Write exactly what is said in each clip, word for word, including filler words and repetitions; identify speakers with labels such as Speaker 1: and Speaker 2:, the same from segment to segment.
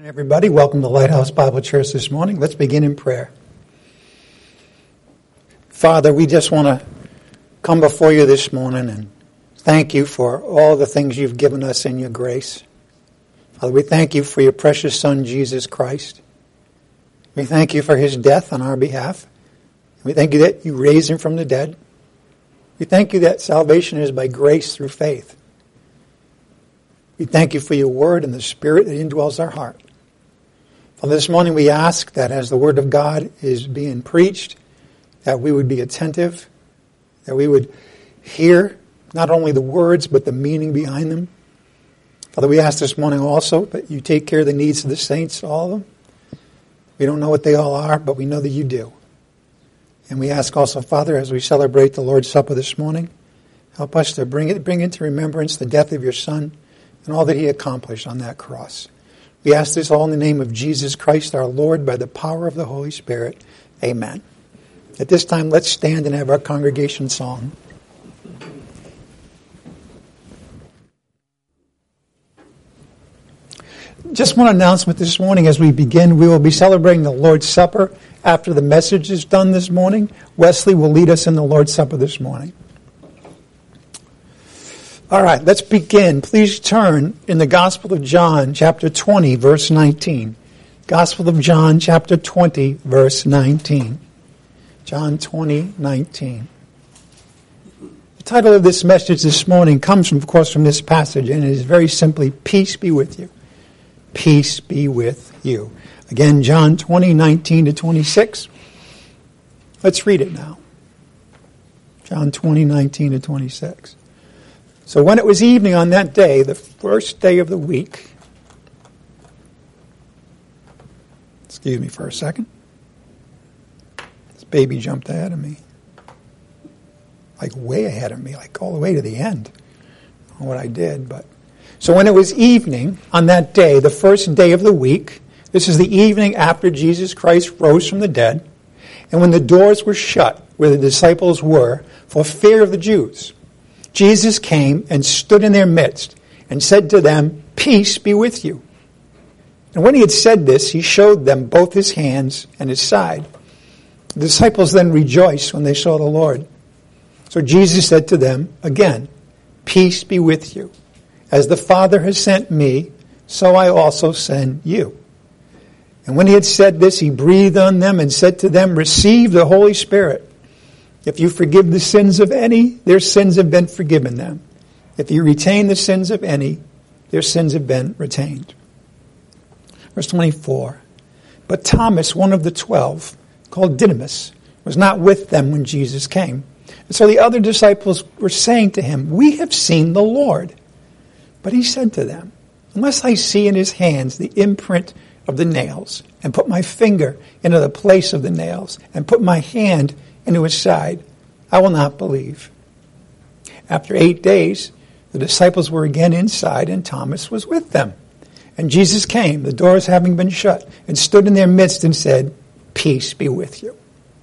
Speaker 1: Everybody, welcome to Lighthouse Bible Church this morning. Let's begin in prayer. Father, we just want to come before you this morning and thank you for all the things you've given us in your grace. Father, we thank you for your precious Son, Jesus Christ. We thank you for his death on our behalf. We thank you that you raised him from the dead. We thank you that salvation is by grace through faith. We thank you for your word and the Spirit that indwells our heart. Father, this morning we ask that as the word of God is being preached, that we would be attentive, that we would hear not only the words but the meaning behind them. Father, we ask this morning also that you take care of the needs of the saints, all of them. We don't know what they all are, but we know that you do. And we ask also, Father, as we celebrate the Lord's Supper this morning, help us to bring it, bring into remembrance the death of your Son and all that he accomplished on that cross. We ask this all in the name of Jesus Christ, our Lord, by the power of the Holy Spirit. Amen. At this time, let's stand and have our congregation song. Just one announcement this morning as we begin. We will be celebrating the Lord's Supper after the message is done this morning. Wesley will lead us in the Lord's Supper this morning. All right, let's begin. Please turn in the Gospel of John, chapter twenty, verse nineteen. Gospel of John, chapter twenty, verse nineteen. John twenty, nineteen. The title of this message this morning comes, from, of course, from this passage, and it is very simply, Peace be with you. Peace be with you. Again, John twenty, nineteen to twenty-six. Let's read it now. John twenty, nineteen to twenty-six. So when it was evening on that day, the first day of the week, excuse me for a second. This baby jumped ahead of me. Like way ahead of me, like all the way to the end. I don't know what I did, but. So when it was evening on that day, the first day of the week, this is the evening after Jesus Christ rose from the dead, and when the doors were shut where the disciples were for fear of the Jews, Jesus came and stood in their midst and said to them, Peace be with you. And when he had said this, he showed them both his hands and his side. The disciples then rejoiced when they saw the Lord. So Jesus said to them again, Peace be with you. As the Father has sent me, so I also send you. And when he had said this, he breathed on them and said to them, Receive the Holy Spirit. If you forgive the sins of any, their sins have been forgiven them. If you retain the sins of any, their sins have been retained. Verse twenty-four. But Thomas, one of the twelve, called Didymus, was not with them when Jesus came. And so the other disciples were saying to him, We have seen the Lord. But he said to them, Unless I see in his hands the imprint of the nails, and put my finger into the place of the nails, and put my hand into his side, I will not believe. After eight days, the disciples were again inside, and Thomas was with them. And Jesus came, the doors having been shut, and stood in their midst and said, Peace be with you.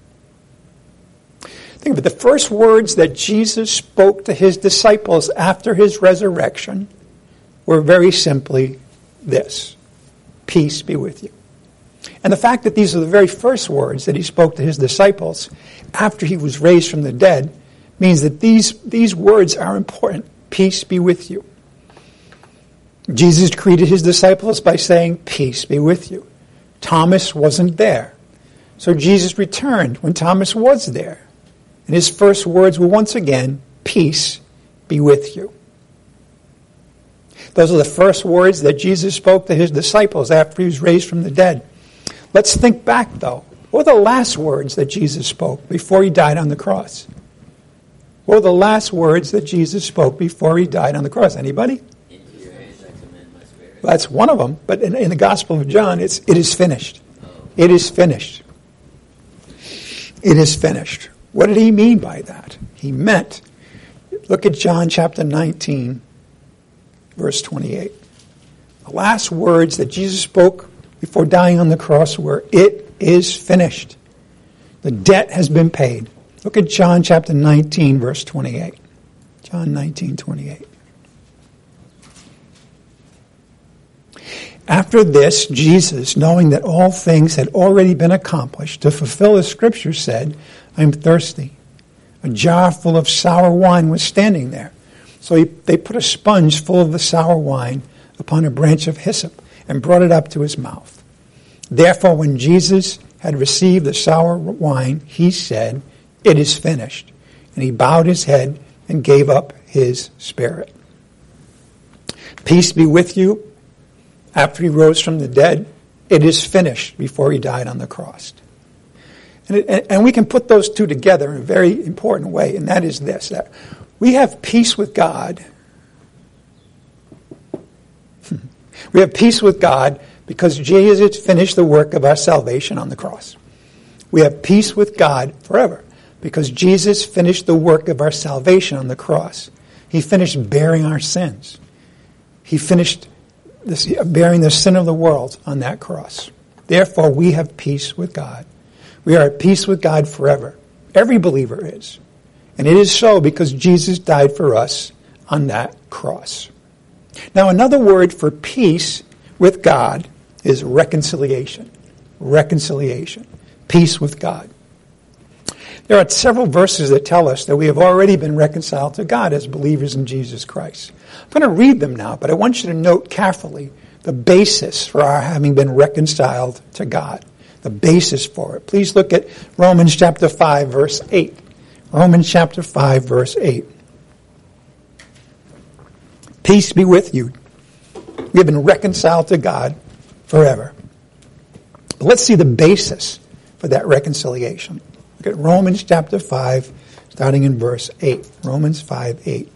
Speaker 1: Think of it. The first words that Jesus spoke to his disciples after his resurrection were very simply this: Peace be with you. And the fact that these are the very first words that he spoke to his disciples after he was raised from the dead means that these, these words are important. Peace be with you. Jesus greeted his disciples by saying, Peace be with you. Thomas wasn't there. So Jesus returned when Thomas was there. And his first words were once again, Peace be with you. Those are the first words that Jesus spoke to his disciples after he was raised from the dead. Let's think back, though. What were the last words that Jesus spoke before he died on the cross? What were the last words that Jesus spoke before he died on the cross? Anybody?
Speaker 2: Into your hands I commend my spirit.
Speaker 1: Well, that's one of them. But in, in the Gospel of John, it's it is finished.
Speaker 2: Oh.
Speaker 1: It is finished. It is finished. What did he mean by that? He meant, look at John chapter nineteen, verse twenty-eight. The last words that Jesus spoke before dying on the cross were, It is finished. The debt has been paid. Look at John chapter nineteen, verse twenty-eight. John nineteen, twenty-eight. After this, Jesus, knowing that all things had already been accomplished, to fulfill the scripture, said, I am thirsty. A jar full of sour wine was standing there. So he, they put a sponge full of the sour wine upon a branch of hyssop and brought it up to his mouth. Therefore, when Jesus had received the sour wine, he said, it is finished. And he bowed his head and gave up his spirit. Peace be with you. After he rose from the dead, it is finished before he died on the cross. And, it, and we can put those two together in a very important way, and that is this, that we have peace with God. We have peace with God because Jesus finished the work of our salvation on the cross. We have peace with God forever because Jesus finished the work of our salvation on the cross. He finished bearing our sins. He finished this, bearing the sin of the world on that cross. Therefore, we have peace with God. We are at peace with God forever. Every believer is. And it is so because Jesus died for us on that cross. Now, another word for peace with God is reconciliation. Reconciliation. Peace with God. There are several verses that tell us that we have already been reconciled to God as believers in Jesus Christ. I'm going to read them now, but I want you to note carefully the basis for our having been reconciled to God. The basis for it. Please look at Romans chapter five, verse eight. Romans chapter five, verse eight. Peace be with you. We have been reconciled to God forever. But let's see the basis for that reconciliation. Look at Romans chapter five, starting in verse eight. Romans five, eight.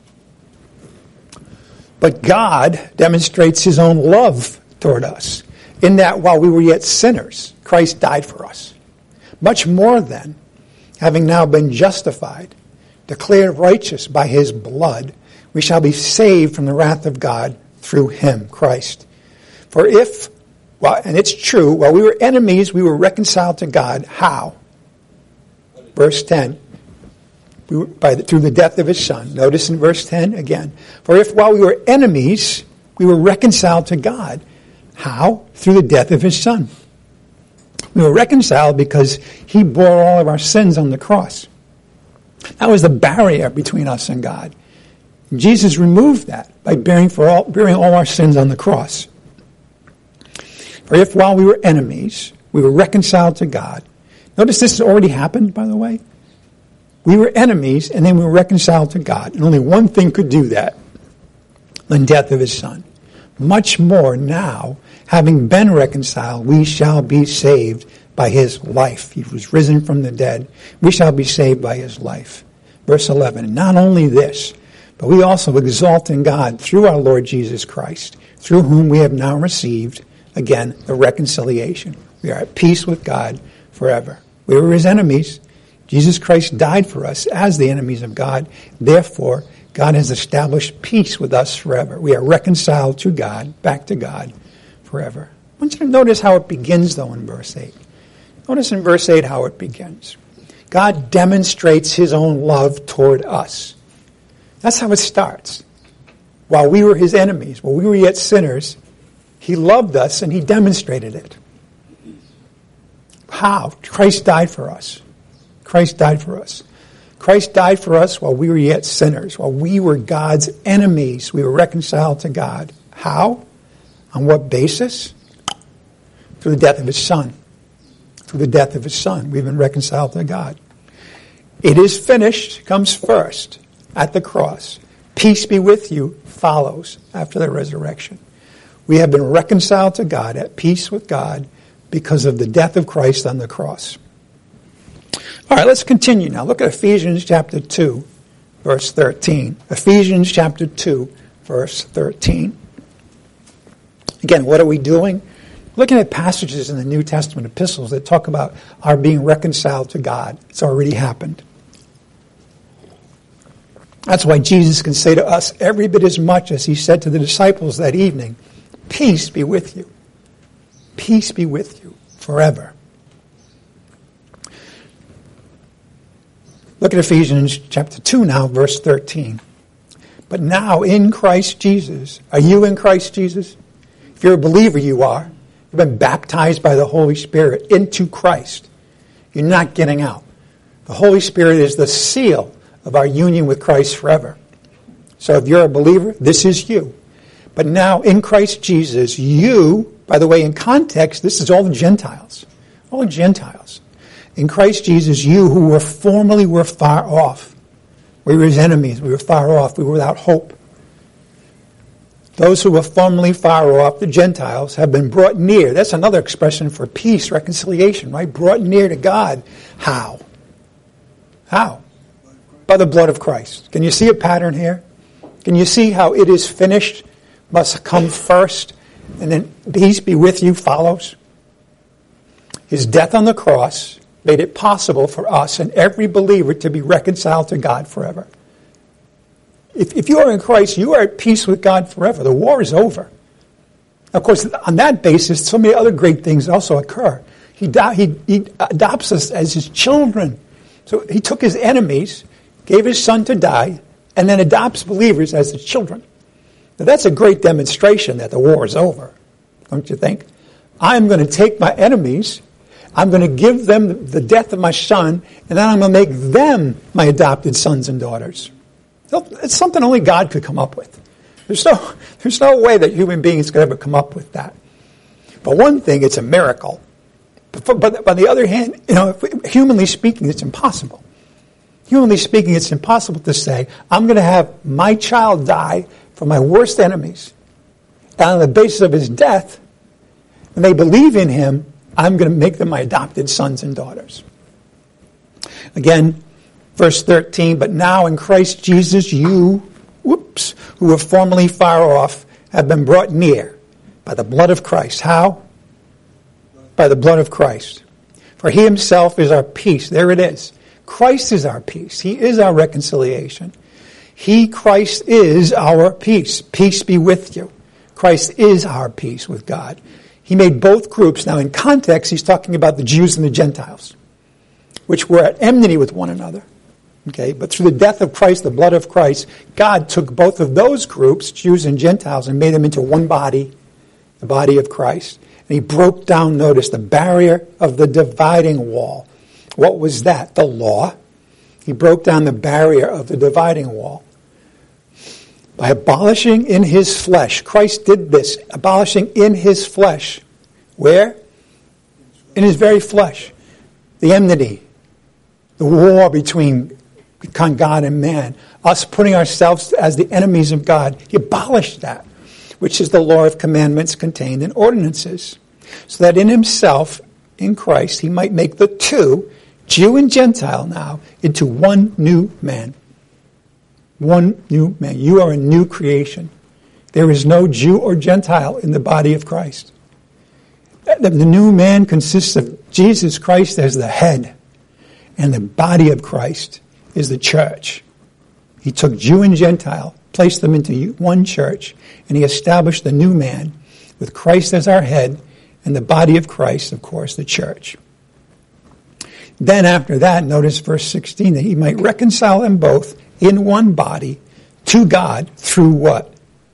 Speaker 1: But God demonstrates his own love toward us, in that while we were yet sinners, Christ died for us. Much more then, having now been justified, declared righteous by his blood, we shall be saved from the wrath of God through him, Christ. For if, well, and it's true, while we were enemies, we were reconciled to God. How? Verse ten. We were, by the, through the death of his Son. Notice in verse ten again. For if while we were enemies, we were reconciled to God. How? Through the death of his Son. We were reconciled because he bore all of our sins on the cross. That was the barrier between us and God. Jesus removed that by bearing for all, bearing all our sins on the cross. For if while we were enemies, we were reconciled to God. Notice this has already happened, by the way. We were enemies, and then we were reconciled to God. And only one thing could do that, the death of his Son. Much more now, having been reconciled, we shall be saved by his life. He was risen from the dead. We shall be saved by his life. Verse eleven, not only this, but we also exalt in God through our Lord Jesus Christ, through whom we have now received, again, the reconciliation. We are at peace with God forever. We were his enemies. Jesus Christ died for us as the enemies of God. Therefore, God has established peace with us forever. We are reconciled to God, back to God forever. I want you to notice how it begins, though, in verse eight. Notice in verse eight how it begins. God demonstrates his own love toward us. That's how it starts. While we were his enemies, while we were yet sinners, he loved us and he demonstrated it. How? Christ died for us. Christ died for us. Christ died for us while we were yet sinners, while we were God's enemies. We were reconciled to God. How? On what basis? Through the death of his Son. Through the death of his Son, we've been reconciled to God. It is finished comes first at the cross. Peace be with you follows after the resurrection. We have been reconciled to God, at peace with God, because of the death of Christ on the cross. All right, let's continue now. Look at Ephesians chapter two, verse thirteen. Ephesians chapter two, verse thirteen. Again, what are we doing? Looking at passages in the New Testament epistles that talk about our being reconciled to God. It's already happened. That's why Jesus can say to us every bit as much as he said to the disciples that evening, peace be with you. Peace be with you forever. Look at Ephesians chapter two now, verse thirteen. But now in Christ Jesus, are you in Christ Jesus? If you're a believer, you are. You've been baptized by the Holy Spirit into Christ. You're not getting out. The Holy Spirit is the seal of our union with Christ forever. So if you're a believer, this is you. But now in Christ Jesus, you, by the way, in context, this is all the Gentiles. All the Gentiles. In Christ Jesus, you who were formerly were far off. We were his enemies. We were far off. We were without hope. Those who were formerly far off, the Gentiles, have been brought near. That's another expression for peace, reconciliation, right? Brought near to God. How? How? By the blood of Christ. Can you see a pattern here? Can you see how it is finished must come first, and then peace be with you follows? His death on the cross made it possible for us and every believer to be reconciled to God forever. If, if you are in Christ, you are at peace with God forever. The war is over. Of course, on that basis, so many other great things also occur. He, do, he, he adopts us as his children. So he took his enemies, gave his son to die, and then adopts believers as his children. Now that's a great demonstration that the war is over, don't you think? I'm going to take my enemies, I'm going to give them the death of my son, and then I'm going to make them my adopted sons and daughters. It's something only God could come up with. There's no, there's no way that human beings could ever come up with that. But one thing, it's a miracle. But, for, but on the other hand, you know, if, humanly speaking, it's impossible. Humanly speaking, it's impossible to say, I'm going to have my child die for my worst enemies. And on the basis of his death, when they believe in him, I'm going to make them my adopted sons and daughters. Again, verse thirteen, but now in Christ Jesus, you, whoops, who were formerly far off, have been brought near by the blood of Christ. How? By the blood of Christ. For he himself is our peace. There it is. Christ is our peace. He is our reconciliation. He, Christ, is our peace. Peace be with you. Christ is our peace with God. He made both groups. Now in context, he's talking about the Jews and the Gentiles, which were at enmity with one another. Okay, but through the death of Christ, the blood of Christ, God took both of those groups, Jews and Gentiles, and made them into one body, the body of Christ. And he broke down, notice, the barrier of the dividing wall. What was that? The law. He broke down the barrier of the dividing wall. By abolishing in his flesh. Christ did this, abolishing in his flesh. Where? In his very flesh. The enmity. The war between God and man. Us putting ourselves as the enemies of God. He abolished that, which is the law of commandments contained in ordinances. So that in himself, in Christ, he might make the two, Jew and Gentile now, into one new man. One new man. You are a new creation. There is no Jew or Gentile in the body of Christ. The new man consists of Jesus Christ as the head, and the body of Christ is the church. He took Jew and Gentile, placed them into one church, and he established the new man with Christ as our head, and the body of Christ, of course, the church. Then after that, notice verse sixteen, that he might reconcile them both in one body to God through what?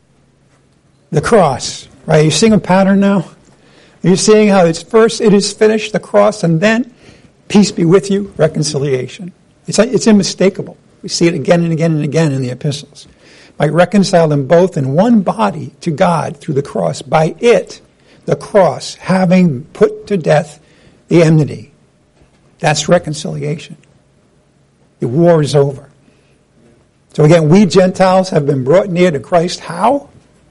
Speaker 1: The cross. Right? You're seeing a pattern now? You're seeing how it's first, it is finished, the cross, and then peace be with you, reconciliation. It's, it's unmistakable. We see it again and again and again in the epistles. Might reconcile them both in one body to God through the cross. By it, the cross, having put to death the enmity. That's reconciliation. The war is over. So again, we Gentiles have been brought near to Christ. How?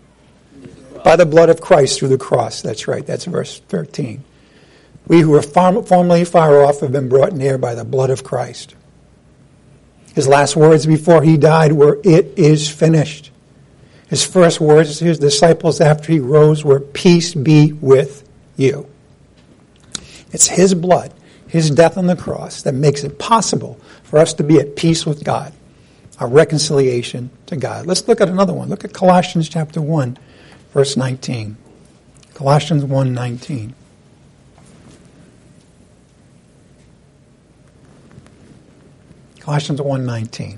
Speaker 1: By the blood of Christ through the cross. That's right. That's verse thirteen. We who were far, formerly far off have been brought near by the blood of Christ. His last words before he died were, "It is finished." His first words to his disciples after he rose were, "Peace be with you." It's his blood, his death on the cross, that makes it possible for us to be at peace with God, our reconciliation to God. Let's look at another one. Look at Colossians chapter one, verse nineteen. Colossians one nineteen. Colossians one nineteen.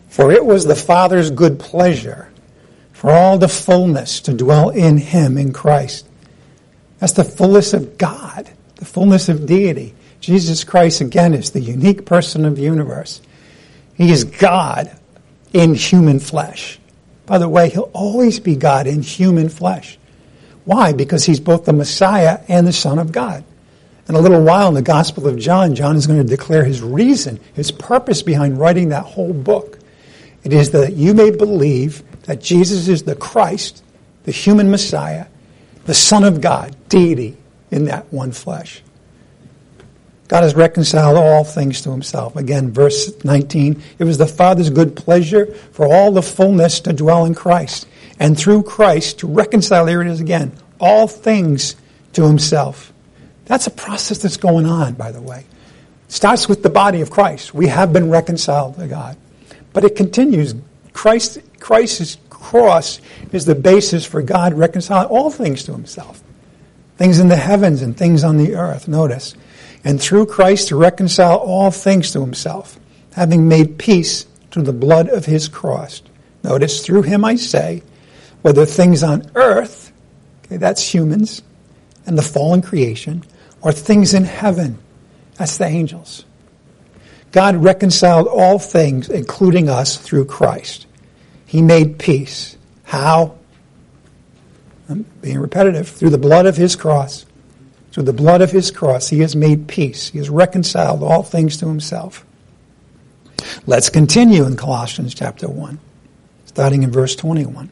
Speaker 1: For it was the Father's good pleasure for all the fullness to dwell in him, in Christ. That's the fullness of God, the fullness of deity. Jesus Christ, again, is the unique person of the universe. He is God in human flesh. By the way, he'll always be God in human flesh. Why? Because he's both the Messiah and the Son of God. In a little while in the Gospel of John, John is going to declare his reason, his purpose behind writing that whole book. It is that you may believe that Jesus is the Christ, the human Messiah, the Son of God, deity in that one flesh. God has reconciled all things to himself. Again, verse nineteen, it was the Father's good pleasure for all the fullness to dwell in Christ, and through Christ to reconcile, here it is again, all things to himself. That's a process that's going on, by the way. It starts with the body of Christ. We have been reconciled to God. But it continues. Christ, Christ's cross is the basis for God reconciling all things to himself. Things in the heavens and things on the earth. Notice. And through Christ to reconcile all things to himself, having made peace through the blood of his cross. Notice, through him I say, whether things on earth, okay, that's humans and the fallen creation, or things in heaven, that's the angels. God reconciled all things, including us, through Christ. He made peace. How? I'm being repetitive. Through the blood of his cross. Through the blood of his cross, he has made peace. He has reconciled all things to himself. Let's continue in Colossians chapter one, starting in verse twenty-one.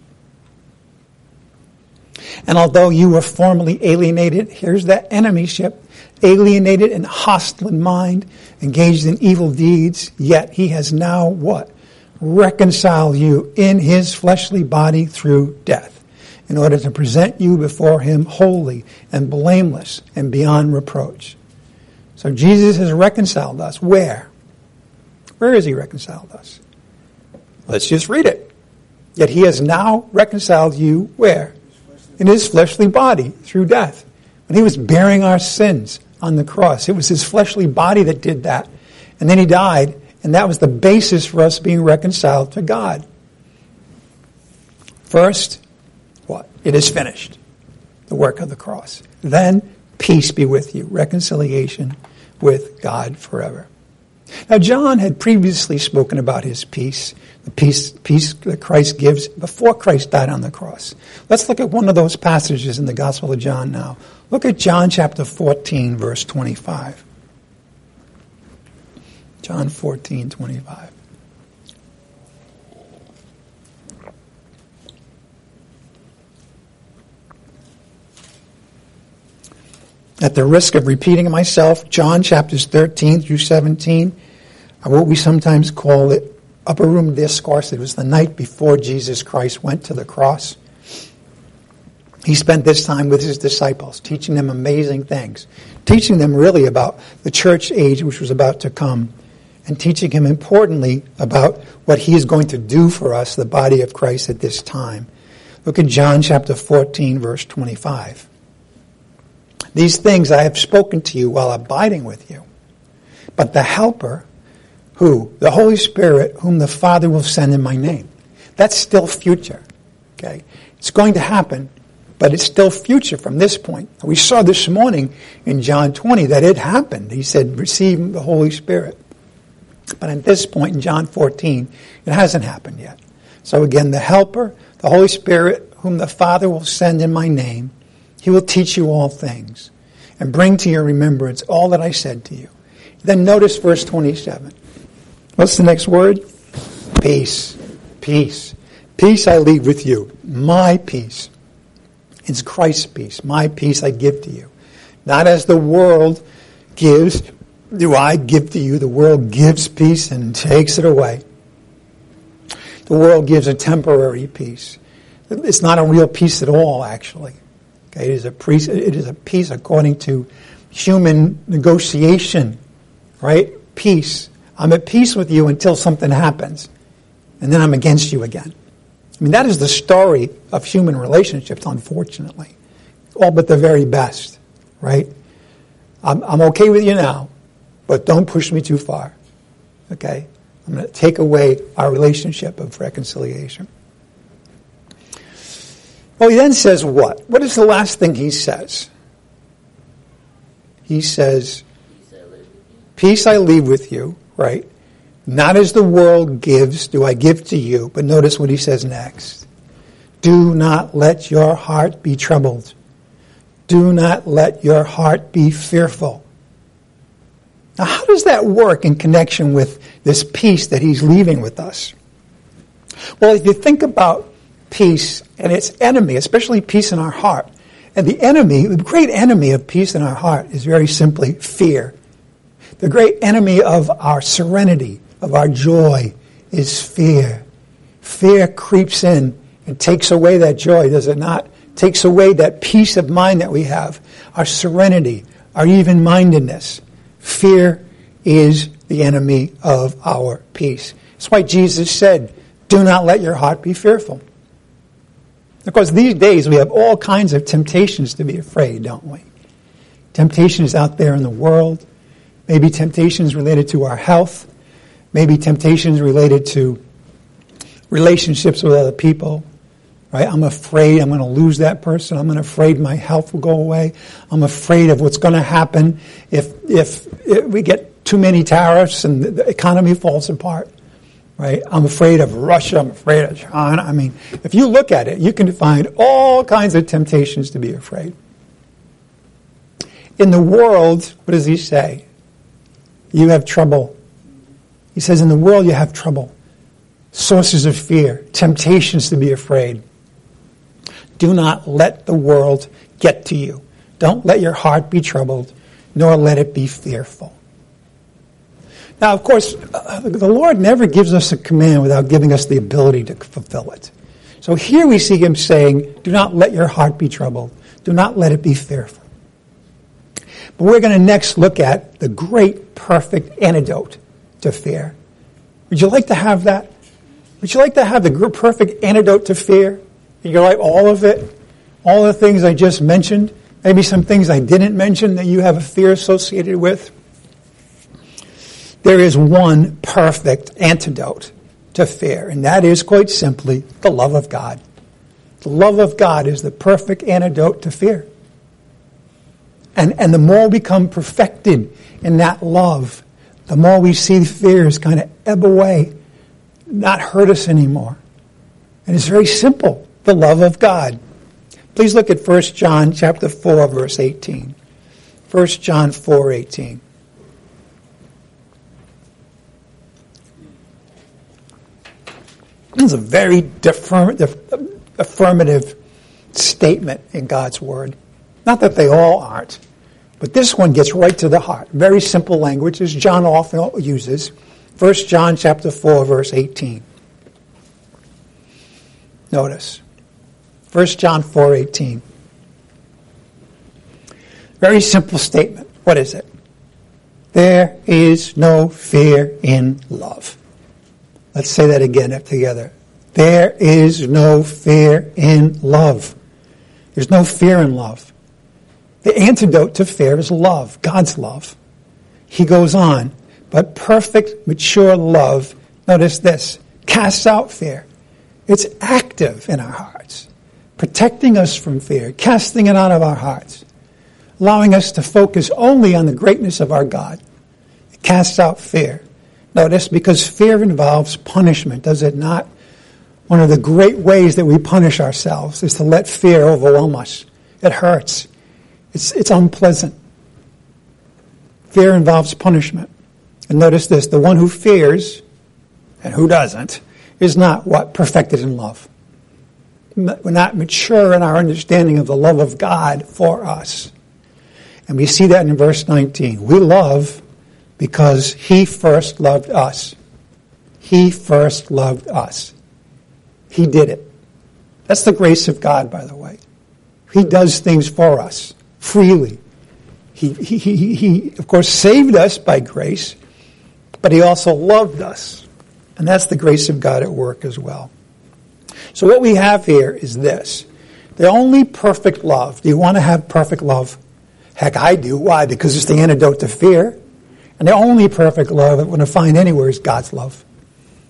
Speaker 1: And although you were formerly alienated, here's that enemyship, alienated and hostile in mind, engaged in evil deeds, yet he has now what? Reconciled you in his fleshly body through death, in order to present you before him holy and blameless and beyond reproach. So Jesus has reconciled us. Where? Where has he reconciled us? Let's just read it. Yet he has now reconciled you where? In his fleshly body through death. When he was bearing our sins on the cross, it was his fleshly body that did that. And then he died, and that was the basis for us being reconciled to God. First, what? It is finished. The work of the cross. Then, peace be with you. Reconciliation with God forever. Now, John had previously spoken about his peace, the peace, peace that Christ gives before Christ died on the cross. Let's look at one of those passages in the Gospel of John now. Look at John chapter fourteen, verse twenty-five. John fourteen, twenty-five. At the risk of repeating myself, John chapters thirteen through seventeen are what we sometimes call it upper room discourse. It was the night before Jesus Christ went to the cross. He spent this time with his disciples, teaching them amazing things, teaching them really about the church age which was about to come, and teaching him importantly about what he is going to do for us, the body of Christ, at this time. Look at John chapter fourteen, verse twenty-five. These things I have spoken to you while abiding with you. But the Helper, who? The Holy Spirit, whom the Father will send in my name. That's still future. Okay? It's going to happen, but it's still future from this point. We saw this morning in John twenty that it happened. He said, receive the Holy Spirit. But at this point in John fourteen, it hasn't happened yet. So again, the Helper, the Holy Spirit, whom the Father will send in my name, he will teach you all things and bring to your remembrance all that I said to you. Then notice verse twenty-seven. What's the next word? Peace. Peace. Peace I leave with you. My peace. It's Christ's peace. My peace I give to you. Not as the world gives, do I give to you. The world gives peace and takes it away. The world gives a temporary peace. It's not a real peace at all, actually. Okay, it is a peace, it is a peace according to human negotiation, right? Peace. I'm at peace with you until something happens, and then I'm against you again. I mean, that is the story of human relationships, unfortunately. All but the very best, right? I'm, I'm okay with you now, but don't push me too far, okay? I'm going to take away our relationship of reconciliation. Well, he then says what? What is the last thing he says? He says, peace I leave with you, right? Not as the world gives do I give to you. But notice what he says next. Do not let your heart be troubled. Do not let your heart be fearful. Now, how does that work in connection with this peace that he's leaving with us? Well, if you think about peace and its enemy, especially peace in our heart, and the enemy, the great enemy of peace in our heart is very simply fear. The great enemy of our serenity, of our joy, is fear. Fear creeps in and takes away that joy, does it not? Takes away that peace of mind that we have, our serenity, our even-mindedness. Fear is the enemy of our peace. That's why Jesus said, do not let your heart be fearful. Of course, these days we have all kinds of temptations to be afraid, don't we? Temptations out there in the world, maybe temptations related to our health, maybe temptations related to relationships with other people, right? I'm afraid I'm going to lose that person. I'm afraid my health will go away. I'm afraid of what's going to happen if, if if we get too many tariffs and the economy falls apart, right? I'm afraid of Russia. I'm afraid of China. I mean, if you look at it, you can find all kinds of temptations to be afraid. In the world, what does he say? You have trouble. He says, in the world you have trouble. Sources of fear, temptations to be afraid. Do not let the world get to you. Don't let your heart be troubled, nor let it be fearful. Now, of course, uh, the Lord never gives us a command without giving us the ability to fulfill it. So here we see him saying, do not let your heart be troubled. Do not let it be fearful. But we're going to next look at the great, perfect antidote to fear. Would you like to have that? Would you like to have the perfect antidote to fear? You like all of it? All the things I just mentioned? Maybe some things I didn't mention that you have a fear associated with? There is one perfect antidote to fear, and that is quite simply the love of God. The love of God is the perfect antidote to fear. And, and the more we become perfected in that love, the more we see fears kind of ebb away, not hurt us anymore. And it's very simple, the love of God. Please look at First John chapter four, verse eighteen. First John four, eighteen. This is a very affirm- affirmative statement in God's Word. Not that they all aren't, but this one gets right to the heart. Very simple language, as John often uses. First John chapter four, verse eighteen. Notice. First John four, eighteen. Very simple statement. What is it? There is no fear in love. Let's say that again together. There is no fear in love. There's no fear in love. The antidote to fear is love, God's love. He goes on, but perfect, mature love, notice this, casts out fear. It's active in our hearts, protecting us from fear, casting it out of our hearts, allowing us to focus only on the greatness of our God. It casts out fear. Notice, because fear involves punishment, does it not? One of the great ways that we punish ourselves is to let fear overwhelm us. It hurts. It's, it's unpleasant. Fear involves punishment. And notice this, the one who fears, and who doesn't, is not what? Perfected in love. We're not mature in our understanding of the love of God for us. And we see that in verse nineteen. We love because He first loved us. He first loved us. He did it. That's the grace of God, by the way. He does things for us freely. He, he, he, he, of course, saved us by grace, but He also loved us. And that's the grace of God at work as well. So what we have here is this. The only perfect love. Do you want to have perfect love? Heck, I do. Why? Because it's the antidote to fear. And the only perfect love that we're going to find anywhere is God's love.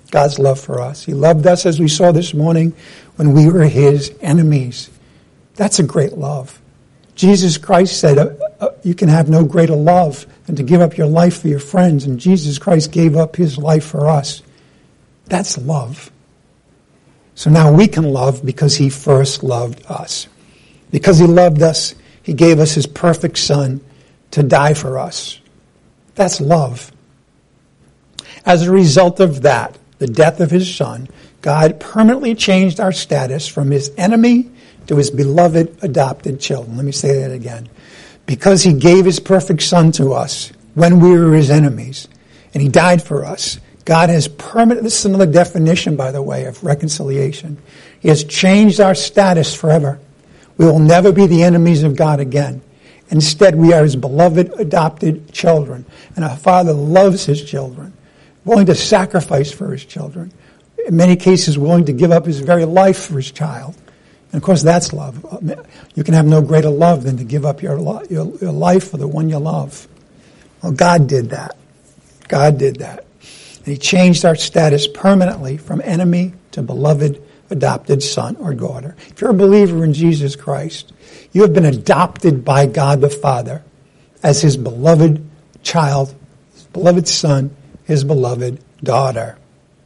Speaker 1: God's love for us. He loved us, as we saw this morning, when we were his enemies. That's a great love. Jesus Christ said, uh, uh, you can have no greater love than to give up your life for your friends. And Jesus Christ gave up his life for us. That's love. So now we can love because he first loved us. Because he loved us, he gave us his perfect son to die for us. That's love. As a result of that, the death of his son, God permanently changed our status from his enemy to his beloved adopted children. Let me say that again. Because he gave his perfect son to us when we were his enemies, and he died for us, God has permanent, this is another definition, by the way, of reconciliation. He has changed our status forever. We will never be the enemies of God again. Instead, we are his beloved adopted children. And our Father loves his children, willing to sacrifice for his children. In many cases, willing to give up his very life for his child. And of course, that's love. You can have no greater love than to give up your, your, your life for the one you love. Well, God did that. God did that. And he changed our status permanently from enemy to beloved adopted son or daughter. If you're a believer in Jesus Christ, you have been adopted by God the Father as his beloved child, his beloved son, his beloved daughter.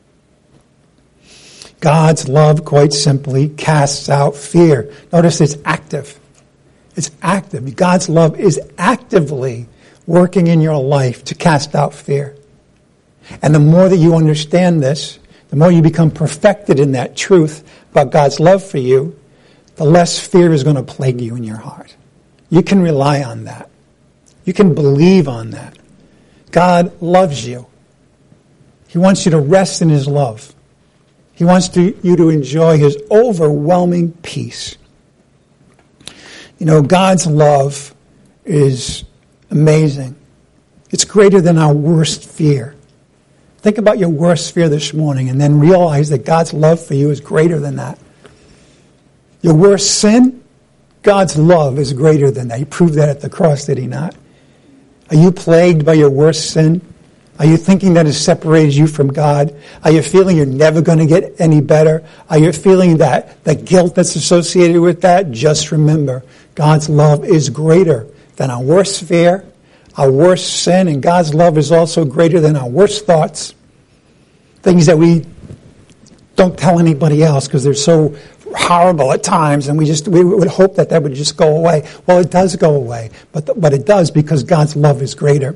Speaker 1: God's love, quite simply, casts out fear. Notice it's active. It's active. God's love is actively working in your life to cast out fear. And the more that you understand this, the more you become perfected in that truth about God's love for you, the less fear is going to plague you in your heart. You can rely on that. You can believe on that. God loves you. He wants you to rest in his love. He wants to, you to enjoy his overwhelming peace. You know, God's love is amazing. It's greater than our worst fear. Think about your worst fear this morning and then realize that God's love for you is greater than that. Your worst sin, God's love is greater than that. He proved that at the cross, did he not? Are you plagued by your worst sin? Are you thinking that it separated you from God? Are you feeling you're never going to get any better? Are you feeling that the guilt that's associated with that? Just remember, God's love is greater than our worst fear, our worst sin, and God's love is also greater than our worst thoughts. Things that we don't tell anybody else because they're so horrible at times, and we just we would hope that that would just go away. Well, it does go away, but but it does because God's love is greater.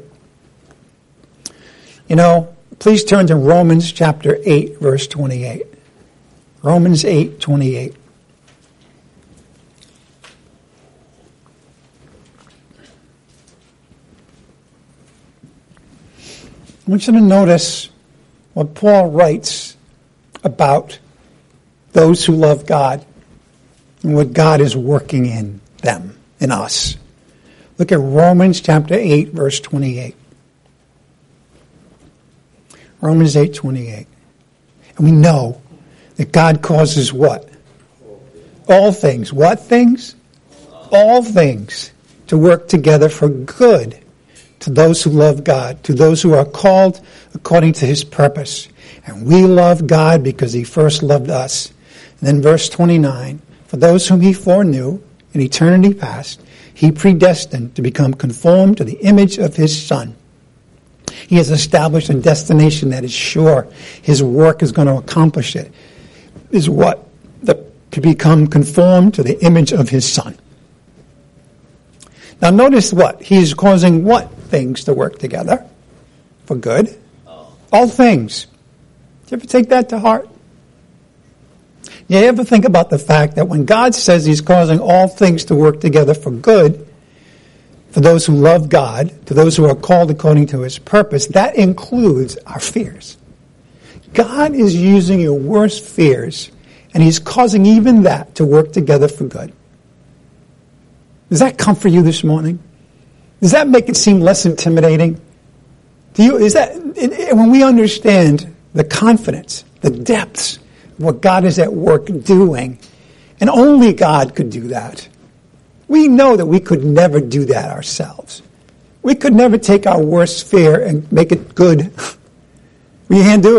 Speaker 1: You know, please turn to Romans chapter eight, verse twenty-eight. Romans eight, twenty-eight. I want you to notice what Paul writes about those who love God and what God is working in them, in us. Look at Romans chapter eight, verse twenty-eight. Romans eight, twenty-eight. And we know that God causes what? All things. What things? All things to work together for good to those who love God, to those who are called according to his purpose. And we love God because he first loved us. And then verse twenty-nine, for those whom he foreknew in eternity past, he predestined to become conformed to the image of his Son. He has established a destination that is sure. His work is going to accomplish it. Is what? The, to become conformed to the image of his Son. Now notice what? He is causing what things to work together? For good? Oh. All things. Do you ever take that to heart? You ever think about the fact that when God says he's causing all things to work together for good, for those who love God, to those who are called according to his purpose, that includes our fears. God is using your worst fears, and he's causing even that to work together for good. Does that comfort you this morning? Does that make it seem less intimidating? Do you, is that, it, it, when we understand the confidence, the depths of what God is at work doing, and only God could do that. We know that we could never do that ourselves. We could never take our worst fear and make it good. We can't do it.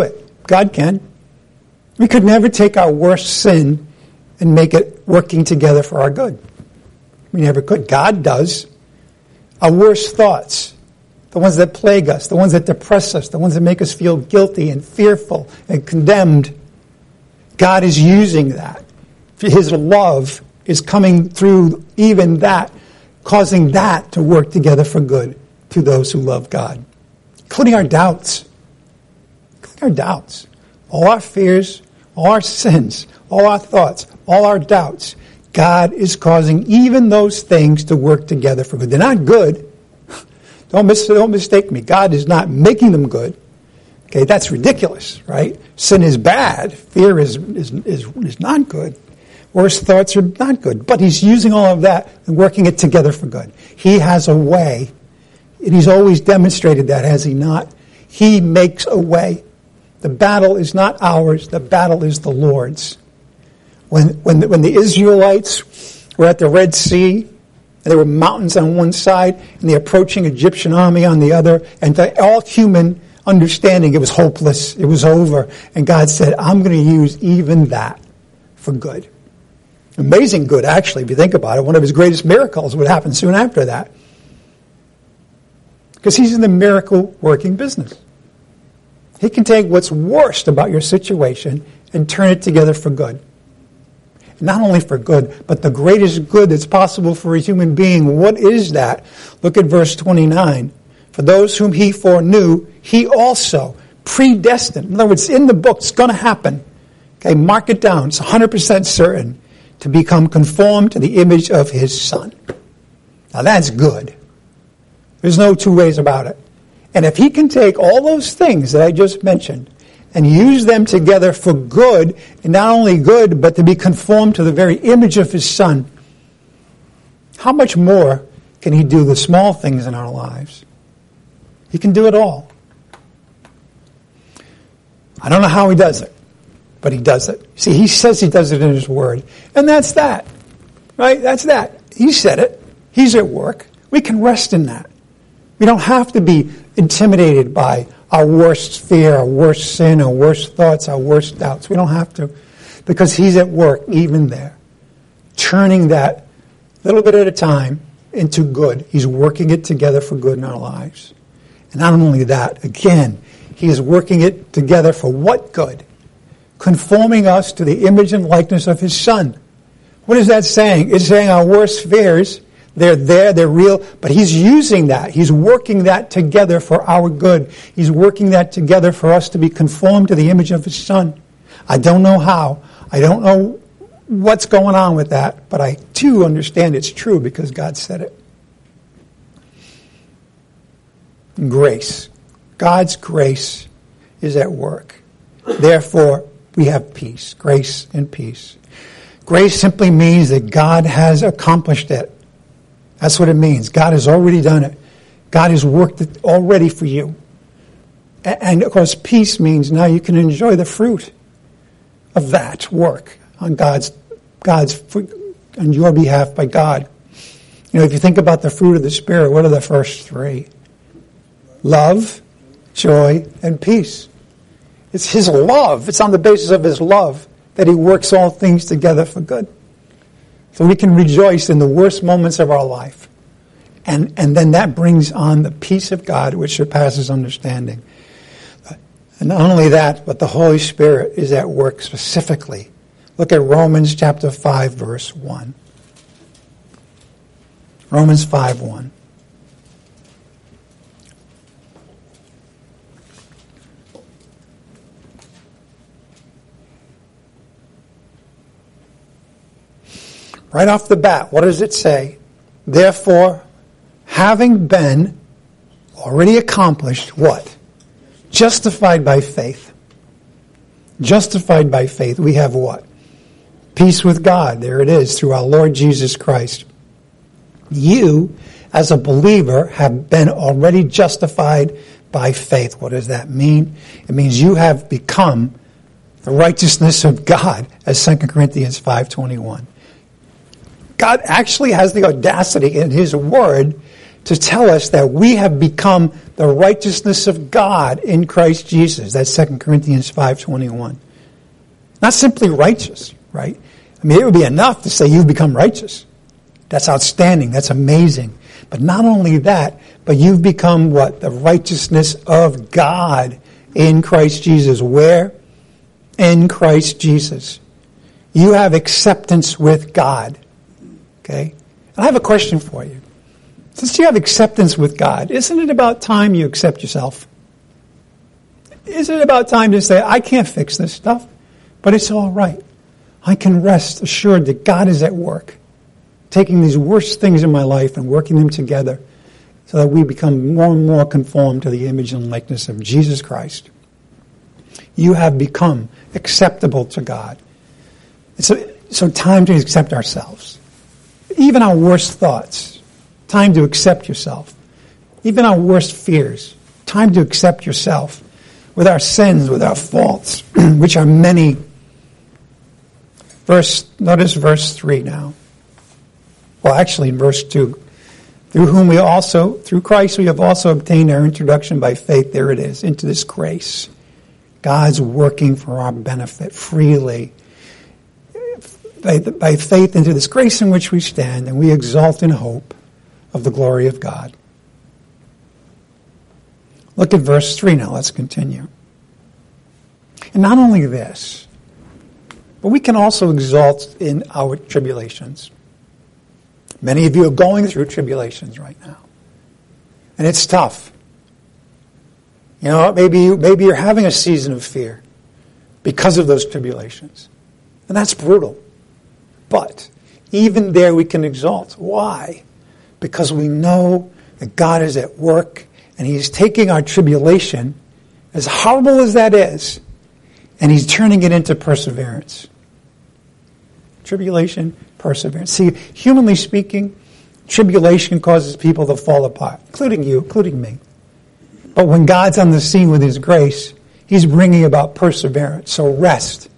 Speaker 1: God can. We could never take our worst sin and make it working together for our good. We never could. God does. Our worst thoughts, the ones that plague us, the ones that depress us, the ones that make us feel guilty and fearful and condemned, God is using that. His love is coming through even that, causing that to work together for good to those who love God. Including our doubts. Including our doubts. All our fears, all our sins, all our thoughts, all our doubts. God is causing even those things to work together for good. They're not good. Don't, mis- don't mistake me. God is not making them good. Okay, that's ridiculous, right? Sin is bad. Fear is, is, is, is not good. Worst thoughts are not good. But he's using all of that and working it together for good. He has a way, and he's always demonstrated that, has he not? He makes a way. The battle is not ours. The battle is the Lord's. When, when, the, when the Israelites were at the Red Sea, and there were mountains on one side, and the approaching Egyptian army on the other, and to all human understanding, it was hopeless. It was over. And God said, I'm going to use even that for good. Amazing good, actually, if you think about it. One of his greatest miracles would happen soon after that. Because he's in the miracle working business. He can take what's worst about your situation and turn it together for good. Not only for good, but the greatest good that's possible for a human being. What is that? Look at verse twenty-nine. For those whom he foreknew, he also predestined. In other words, in the book, it's going to happen. Okay, mark it down. It's one hundred percent certain to become conformed to the image of his Son. Now that's good. There's no two ways about it. And if he can take all those things that I just mentioned and use them together for good, and not only good, but to be conformed to the very image of his Son, how much more can he do the small things in our lives? He can do it all. I don't know how he does it, but he does it. See, he says he does it in his word. And that's that. Right? That's that. He said it. He's at work. We can rest in that. We don't have to be intimidated by our worst fear, our worst sin, our worst thoughts, our worst doubts. We don't have to, because he's at work even there, turning that little bit at a time into good. He's working it together for good in our lives. And not only that, again, he is working it together for what good? Conforming us to the image and likeness of his Son. What is that saying? It's saying our worst fears, they're there, they're real, but he's using that. He's working that together for our good. He's working that together for us to be conformed to the image of his Son. I don't know how. I don't know what's going on with that, but I too understand it's true because God said it. Grace. God's grace is at work. Therefore, we have peace. Grace and peace. Grace simply means that God has accomplished it. That's what it means. God has already done it. God has worked it already for you. And of course, peace means now you can enjoy the fruit of that work on God's, God's, on your behalf by God. You know, if you think about the fruit of the Spirit, what are the first three? Love, joy, and peace. It's his love. It's on the basis of his love that he works all things together for good. So we can rejoice in the worst moments of our life. And, and then that brings on the peace of God which surpasses understanding. And not only that, but the Holy Spirit is at work specifically. Look at Romans chapter five, verse one. Romans five, one. Right off the bat, what does it say? Therefore, having been already accomplished, what? Justified by faith. Justified by faith. We have what? Peace with God. There it is, through our Lord Jesus Christ. You, as a believer, have been already justified by faith. What does that mean? It means you have become the righteousness of God, as Second Corinthians five twenty-one. God actually has the audacity in his word to tell us that we have become the righteousness of God in Christ Jesus. That's Second Corinthians five twenty-one. Not simply righteous, right? I mean, it would be enough to say you've become righteous. That's outstanding. That's amazing. But not only that, but you've become what? The righteousness of God in Christ Jesus. Where? In Christ Jesus. You have acceptance with God. Okay? And I have a question for you. Since you have acceptance with God, isn't it about time you accept yourself? Isn't it about time to say, I can't fix this stuff, but it's all right. I can rest assured that God is at work, taking these worst things in my life and working them together so that we become more and more conformed to the image and likeness of Jesus Christ. You have become acceptable to God. It's a, so time to accept ourselves. Even our worst thoughts. Time to accept yourself. Even our worst fears. Time to accept yourself. With our sins, with our faults, which are many. Verse, notice verse three now. Well, actually in verse two. Through whom we also, through Christ we have also obtained our introduction by faith. There it is, into this grace. God's working for our benefit freely. By, by faith into this grace in which we stand, and we exalt in hope of the glory of God. Look at verse three now. Let's continue. And not only this, but we can also exalt in our tribulations. Many of you are going through tribulations right now. And it's tough. You know, maybe, you, maybe you're having a season of fear because of those tribulations. And that's brutal. But even there we can exalt. Why? Because we know that God is at work and He's taking our tribulation, as horrible as that is, and He's turning it into perseverance. Tribulation, perseverance. See, humanly speaking, tribulation causes people to fall apart, including you, including me. But when God's on the scene with His grace, He's bringing about perseverance. So rest.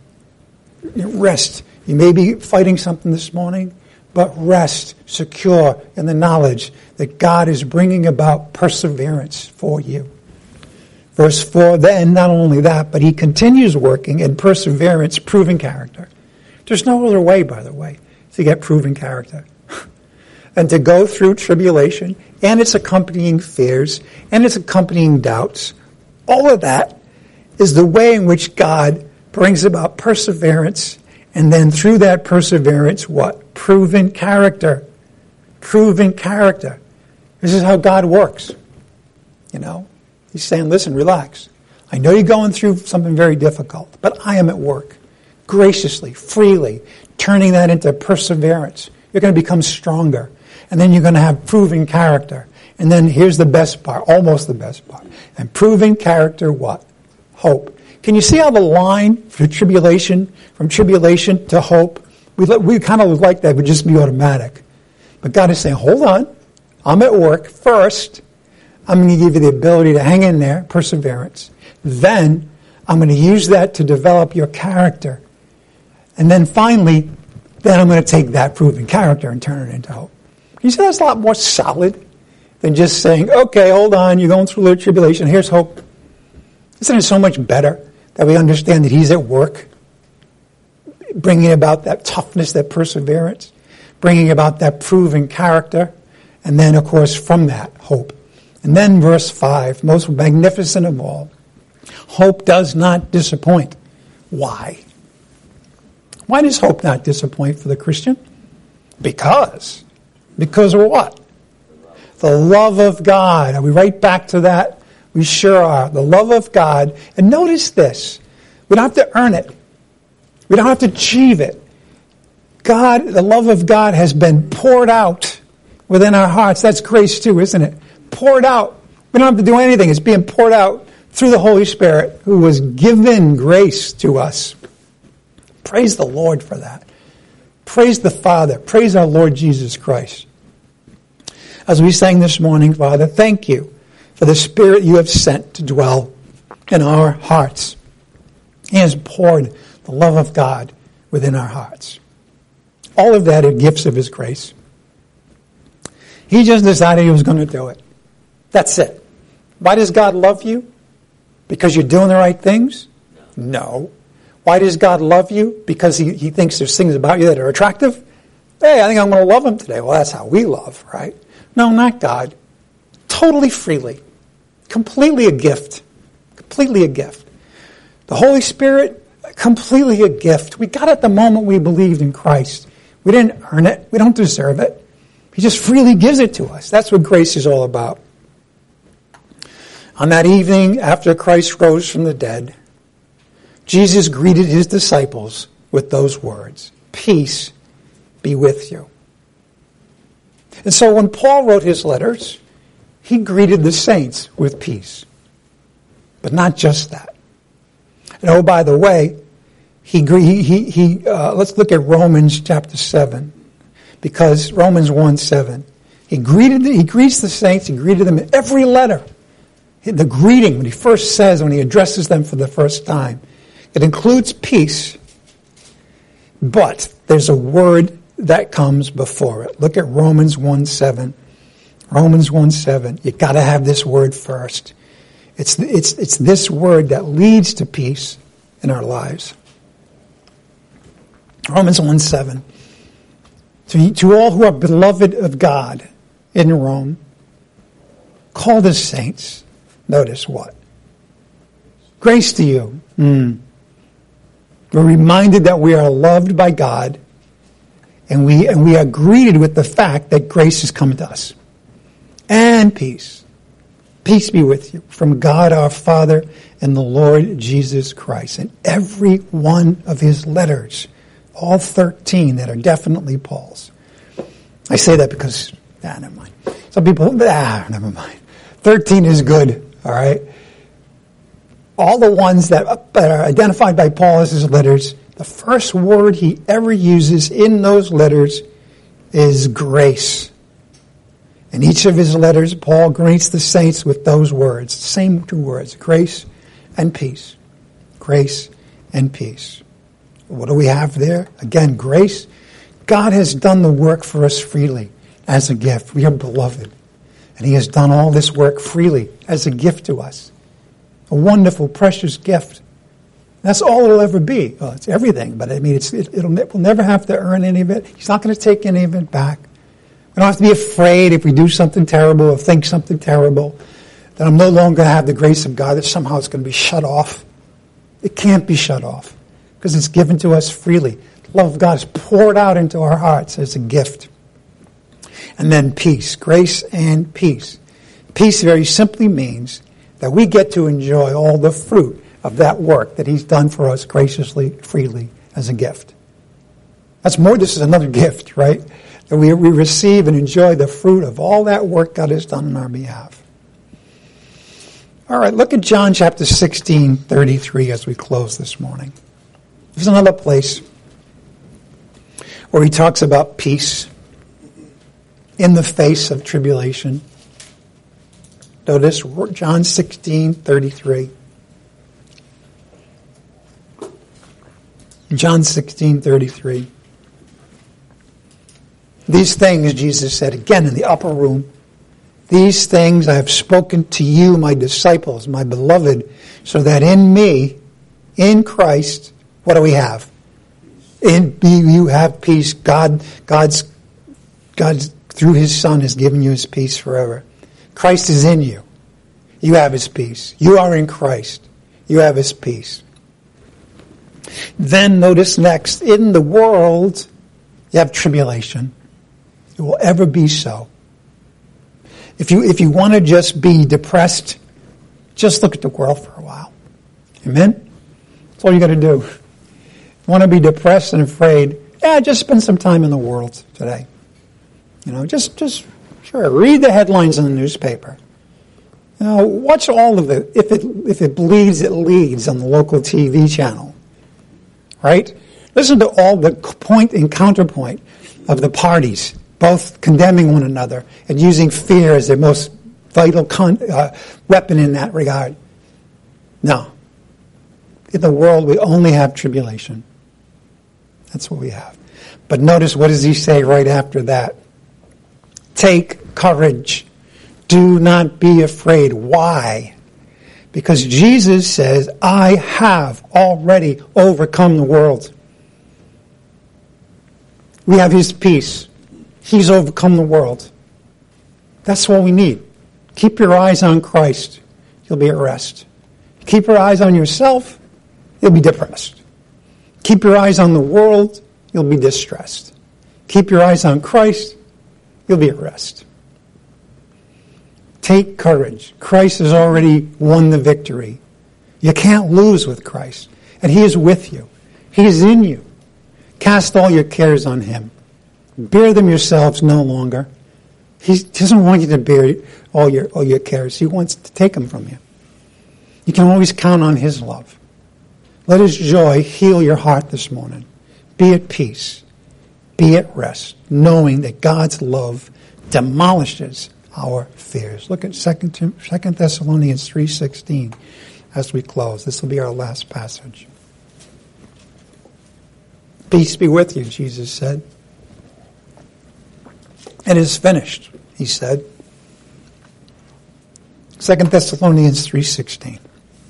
Speaker 1: Rest. You may be fighting something this morning, but rest, secure in the knowledge that God is bringing about perseverance for you. Verse four, then, not only that, but He continues working in perseverance, proving character. There's no other way, by the way, to get proven character. And to go through tribulation, and its accompanying fears, and its accompanying doubts. All of that is the way in which God brings about perseverance. And then through that perseverance, what? Proven character. Proven character. This is how God works. You know, He's saying, listen, relax. I know you're going through something very difficult, but I am at work. Graciously, freely, turning that into perseverance. You're going to become stronger. And then you're going to have proven character. And then here's the best part, almost the best part. And proven character, what? Hope. Can you see how the line for tribulation, from tribulation to hope, we we kind of like that would just be automatic. But God is saying, hold on, I'm at work. First, I'm going to give you the ability to hang in there, perseverance. Then, I'm going to use that to develop your character. And then finally, then I'm going to take that proven character and turn it into hope. You see, that's a lot more solid than just saying, okay, hold on, you're going through a little tribulation, here's hope. Isn't it so much better that we understand that He's at work, bringing about that toughness, that perseverance, bringing about that proven character, and then, of course, from that, hope. And then verse five, most magnificent of all, hope does not disappoint. Why? Why does hope not disappoint for the Christian? Because. Because of what? The love of God. Are we right back to that? We sure are. The love of God. And notice this. We don't have to earn it. We don't have to achieve it. God, the love of God has been poured out within our hearts. That's grace too, isn't it? Poured out. We don't have to do anything. It's being poured out through the Holy Spirit, who was given grace to us. Praise the Lord for that. Praise the Father. Praise our Lord Jesus Christ. As we sang this morning, Father, thank you for the Spirit you have sent to dwell in our hearts. He has poured the love of God within our hearts. All of that are gifts of His grace. He just decided He was going to do it. That's it. Why does God love you? Because you're doing the right things? No. Why does God love you? Because he, he thinks there's things about you that are attractive? Hey, I think I'm going to love him today. Well, that's how we love, right? No, not God. Totally freely. Completely a gift. Completely a gift. The Holy Spirit, completely a gift. We got it the moment we believed in Christ. We didn't earn it. We don't deserve it. He just freely gives it to us. That's what grace is all about. On that evening after Christ rose from the dead, Jesus greeted his disciples with those words, "Peace be with you." And so when Paul wrote his letters, he greeted the saints with peace. But not just that. And oh, by the way, he he he, he uh, let's look at Romans chapter seven, because Romans one seven, he greeted he greets the saints. He greeted them in every letter. The greeting, when he first says, when he addresses them for the first time, it includes peace, but there's a word that comes before it. Look at Romans one seven. Romans one seven. You got to have this word first. It's it's it's this word that leads to peace in our lives. Romans one seven. To, to all who are beloved of God in Rome, called as saints. Notice what? Grace to you. Mm. We're reminded that we are loved by God, and we and we are greeted with the fact that grace is coming to us. And peace. Peace be with you from God our Father and the Lord Jesus Christ. And every one of his letters, all thirteen that are definitely Paul's. I say that because, ah, never mind. Some people, ah, never mind. thirteen is good, all right? All the ones that, that are identified by Paul as his letters, the first word he ever uses in those letters is grace. In each of his letters, Paul greets the saints with those words, same two words, grace and peace. Grace and peace. What do we have there? Again, grace. God has done the work for us freely as a gift. We are beloved. And he has done all this work freely as a gift to us. A wonderful, precious gift. That's all it'll ever be. Well, it's everything, but I mean, it's, it, it'll, we'll never have to earn any of it. He's not going to take any of it back. We don't have to be afraid if we do something terrible or think something terrible, that I'm no longer going to have the grace of God, that somehow it's going to be shut off. It can't be shut off because it's given to us freely. The love of God is poured out into our hearts as a gift. And then peace, grace and peace. Peace very simply means that we get to enjoy all the fruit of that work that he's done for us graciously, freely, as a gift. That's more, this is another gift, right? That we, we receive and enjoy the fruit of all that work God has done on our behalf. All right, look at John chapter sixteen, thirty-three as we close this morning. There's another place where he talks about peace in the face of tribulation. Notice John sixteen, thirty-three. John sixteen, thirty-three. These things, Jesus said again in the upper room, these things I have spoken to you, my disciples, my beloved, so that in me, in Christ, what do we have? In me you have peace. God, God's, God's, through his Son has given you his peace forever. Christ is in you. You have his peace. You are in Christ. You have his peace. Then notice next, in the world, you have tribulation. It will ever be so. If you if you want to just be depressed, just look at the world for a while. Amen? That's all you got to do. If you want to be depressed and afraid, yeah, just spend some time in the world today. You know, just, just sure, read the headlines in the newspaper. You know, watch all of it. If it if it bleeds, it leads on the local T V channel. Right? Listen to all the point and counterpoint of the parties, both condemning one another and using fear as their most vital con- uh, weapon in that regard. No. In the world, we only have tribulation. That's what we have. But notice, what does he say right after that? Take courage. Do not be afraid. Why? Because Jesus says, I have already overcome the world. We have his peace. He's overcome the world. That's what we need. Keep your eyes on Christ. You'll be at rest. Keep your eyes on yourself. You'll be depressed. Keep your eyes on the world. You'll be distressed. Keep your eyes on Christ. You'll be at rest. Take courage. Christ has already won the victory. You can't lose with Christ. And he is with you. He is in you. Cast all your cares on him. Bear them yourselves no longer. He doesn't want you to bear all your, all your cares. He wants to take them from you. You can always count on his love. Let his joy heal your heart this morning. Be at peace. Be at rest, knowing that God's love demolishes our fears. Look at Second Thessalonians three sixteen as we close. This will be our last passage. Peace be with you, Jesus said. It is finished, he said. Second Thessalonians three sixteen.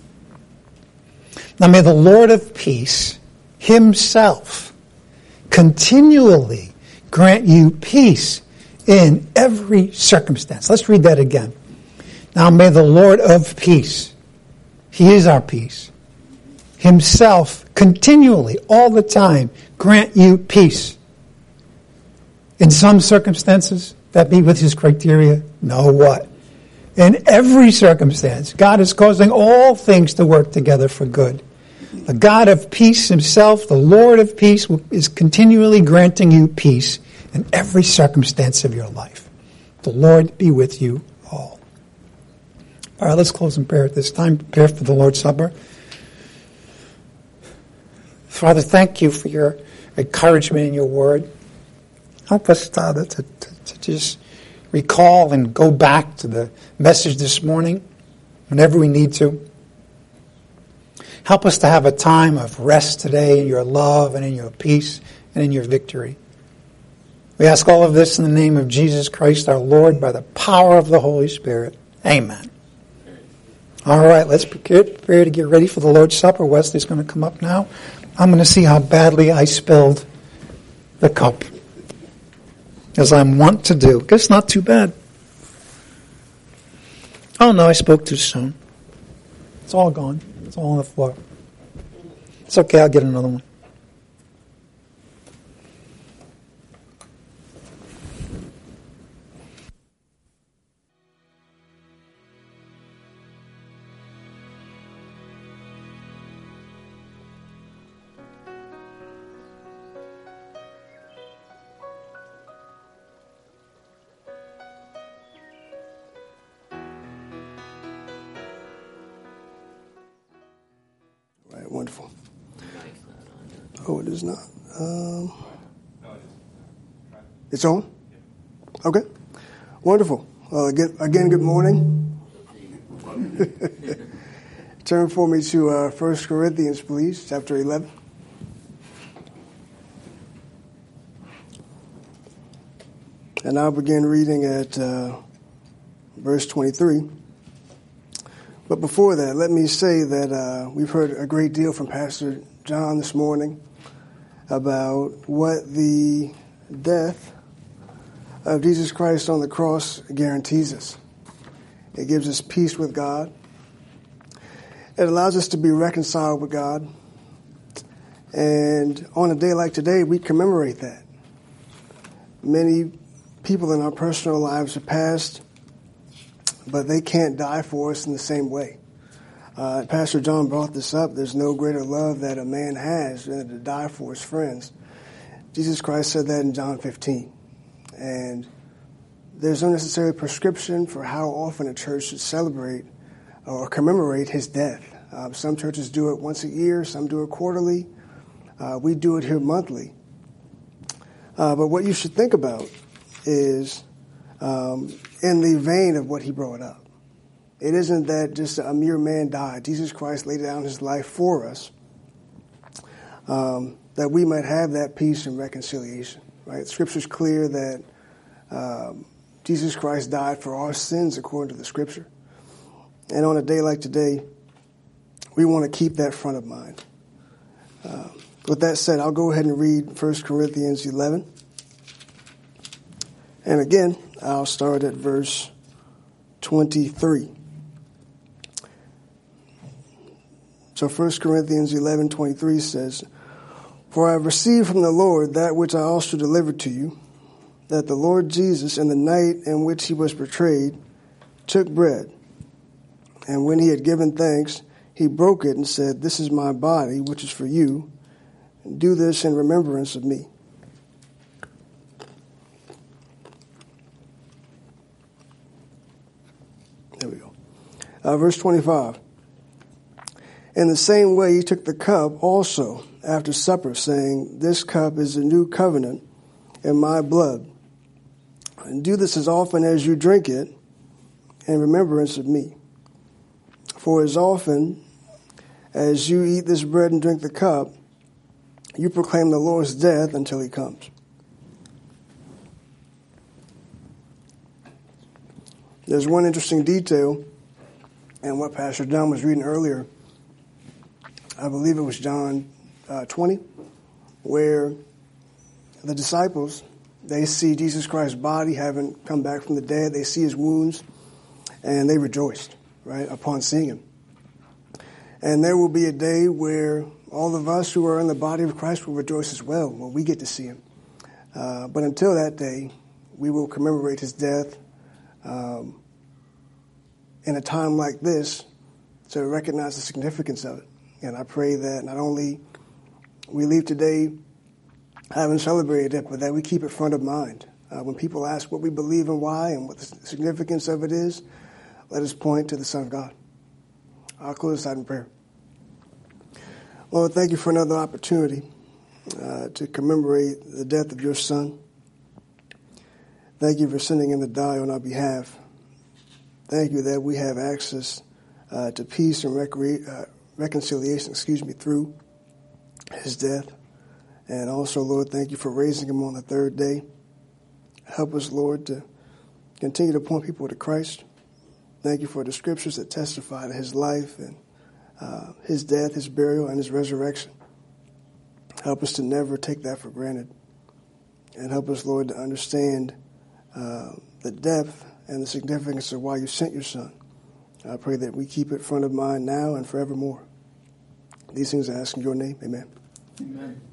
Speaker 1: Now may the Lord of peace himself continually grant you peace in every circumstance. Let's read that again. Now may the Lord of peace, he is our peace, himself continually, all the time, grant you peace. In some circumstances, that be with his criteria? No, what? In every circumstance, God is causing all things to work together for good. The God of peace himself, the Lord of peace, is continually granting you peace in every circumstance of your life. The Lord be with you all. All right, let's close in prayer at this time. Prepare for the Lord's Supper. Father, thank you for your encouragement in your word. Help us, Father, to, to, to just recall and go back to the message this morning whenever we need to. Help us to have a time of rest today in your love and in your peace and in your victory. We ask all of this in the name of Jesus Christ our Lord by the power of the Holy Spirit. Amen. All right, let's prepare to get ready for the Lord's Supper. Wesley's going to come up now. I'm going to see how badly I spilled the cup, as I'm wont to do. Guess not too bad. Oh no, I spoke too soon. It's all gone. It's all on the floor. It's okay, I'll get another one.
Speaker 3: Wonderful. Oh, it is not. Um, it's on? Okay. Wonderful. Uh, again, again, good morning. Turn for me to uh, First Corinthians, please, chapter eleven. And I'll begin reading at uh, verse twenty-three. But before that, let me say that uh, we've heard a great deal from Pastor John this morning about what the death of Jesus Christ on the cross guarantees us. It gives us peace with God. It allows us to be reconciled with God. And on a day like today, we commemorate that. Many people in our personal lives are passed, but they can't die for us in the same way. Uh, Pastor John brought this up. There's no greater love that a man has than to die for his friends. Jesus Christ said that in John fifteen. And there's no necessary prescription for how often a church should celebrate or commemorate his death. Uh, some churches do it once a year. Some do it quarterly. Uh, we do it here monthly. Uh, but what you should think about is um, in the vein of what he brought up. It isn't that just a mere man died. Jesus Christ laid down his life for us, um, that we might have that peace and reconciliation. Right? Scripture's clear that um, Jesus Christ died for our sins according to the Scripture. And on a day like today, we want to keep that front of mind. Uh, with that said, I'll go ahead and read First Corinthians eleven. And again, I'll start at verse twenty-three. So First Corinthians eleven twenty-three says, "For I have received from the Lord that which I also delivered to you, that the Lord Jesus, in the night in which he was betrayed, took bread. And when he had given thanks, he broke it and said, 'This is my body, which is for you. Do this in remembrance of me.'" There we go. Uh, verse twenty-five. "In the same way he took the cup also after supper, saying, 'This cup is the new covenant in my blood. And do this as often as you drink it in remembrance of me. For as often as you eat this bread and drink the cup, you proclaim the Lord's death until he comes.'" There's one interesting detail in what Pastor John was reading earlier. I believe it was John uh, twenty, where the disciples, they see Jesus Christ's body having come back from the dead. They see his wounds, and they rejoiced, right, upon seeing him. And there will be a day where all of us who are in the body of Christ will rejoice as well when we get to see him. Uh, but until that day, we will commemorate his death um, in a time like this to recognize the significance of it. And I pray that not only we leave today having celebrated it, but that we keep it front of mind. Uh, when people ask what we believe and why and what the significance of it is, let us point to the Son of God. I'll close this out in prayer. Lord, thank you for another opportunity uh, to commemorate the death of your Son. Thank you for sending him to die on our behalf. Thank you that we have access uh, to peace and recre- uh, reconciliation, excuse me, through his death. And also, Lord, thank you for raising him on the third day. Help us, Lord, to continue to point people to Christ. Thank you for the scriptures that testify to his life and uh, his death, his burial, and his resurrection. Help us to never take that for granted. And help us, Lord, to understand uh, the depth and the significance of why you sent your Son. I pray that we keep it front of mind now and forevermore. These things I ask in your name. Amen.
Speaker 1: Amen.